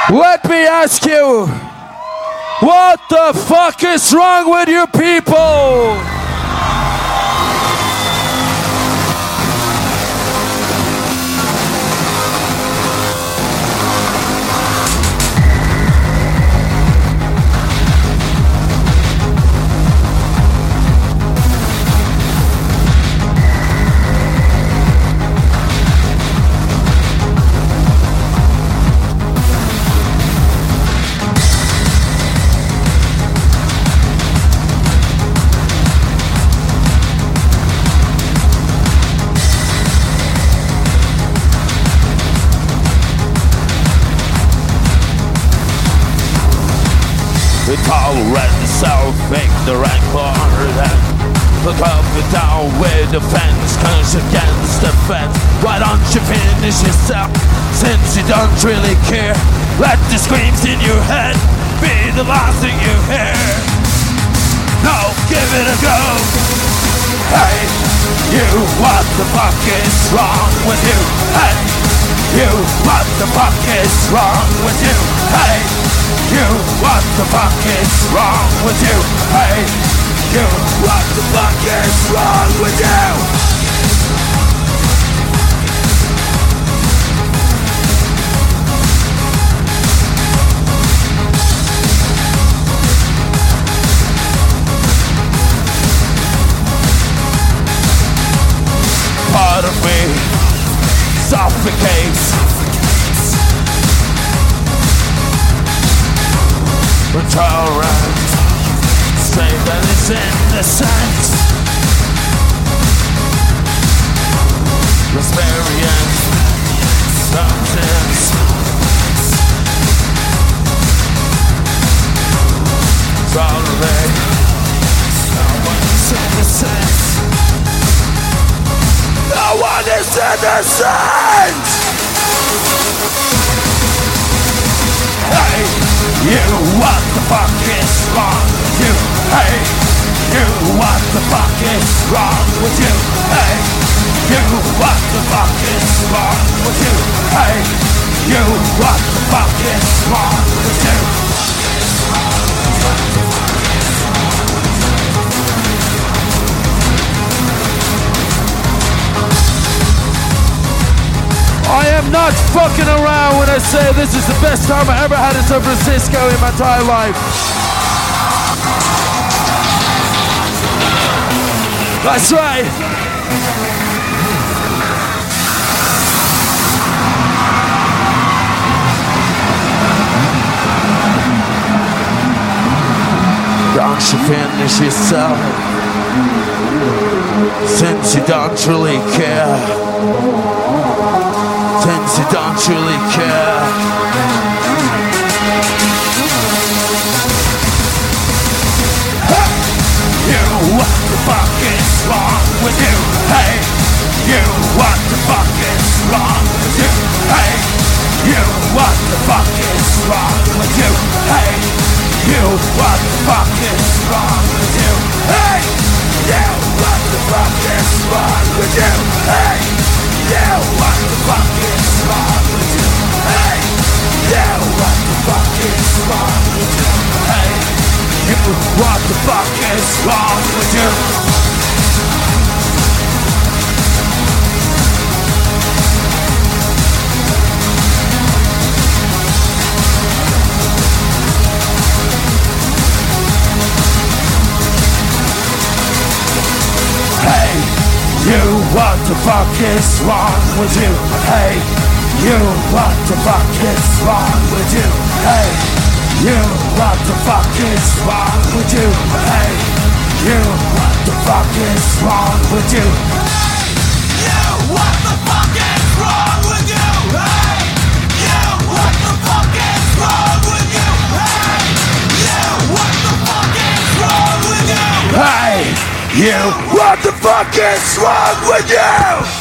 Let me ask you, what the fuck is wrong with you people? Tolerant, self-ignorant, ignorant. Look up and down with the fence, cause against the fence. Why don't you finish yourself, since you don't really care? Let the screams in your head be the last thing you hear. No, give it a go. Hey, you, what the fuck is wrong with you? Hey, you, what the fuck is wrong with you? Hey, you, what the fuck is wrong with you? Hey, you, what the fuck is wrong with you? Part of me suffocates. Tolerant, say that it's innocent. Experience, nonsense. Tolerate, no one is innocent. No one is innocent. Hey, you, what the fuck is wrong with you? Hey, you, what the fuck is wrong with you? Hey, you, what the fuck is wrong with you? Hey, you, what the fuck is wrong with you? I am not fucking around when I say this is the best time I ever had in San Francisco in my entire life. That's right. Don't you finish yourself, since you don't really care. Since you don't really care. Hey, you, what the fuck is wrong with you? Hey, you, what the fuck is wrong with you? Hey, you, what the fuck is wrong with you? Hey, you, what the fuck is wrong with you? Hey, you, what the fuck is wrong with you? Hey, you, what the fuck is wrong with you? Hey, you, what the fuck is wrong with you? Hey, you, what the fuck is wrong with you? Hey, you, what the fuck is wrong with you? Hey, you, what the fuck is wrong with you? Hey, you, what the fuck is wrong with you? Hey, you, what the fuck is wrong with you? You, what the fuck is wrong with you? Hey, you, what the fuck is wrong with you? Hey, you, what the fuck is wrong with you? Hey, you, what the fuck is wrong with you?